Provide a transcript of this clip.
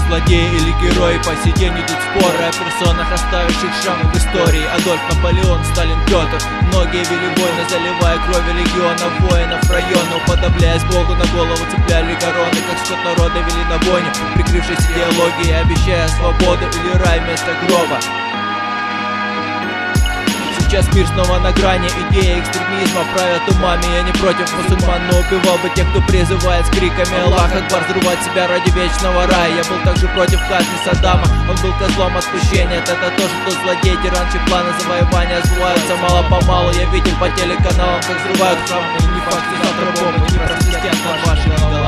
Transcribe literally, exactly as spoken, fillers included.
злодей или герой, по сей день идут споры о персонах, оставивших шрамы в истории. Адольф, Наполеон, Сталин, Петр. Многие вели войны, заливая кровью легионов, воинов района. Уподобляясь Богу, на голову цепляли короны, как скот народа вели на бойню, прикрывшись идеологией, обещая свободу или рай вместо гроба. Сейчас мир снова на грани, идеи экстремизма правят умами. Я не против мусульман, но убивал бы тех, кто призывает с криками Аллах Акбар взрывать себя ради вечного рая. Я был также против казни Саддама, он был козлом отпущения. Это тоже тот злодей, тиран, чьи планы завоевания сбываются мало-помалу. Я видел по телеканалам, как взрывают храмы, и не факт, что завтра бомбы не просвистят над вашими головами.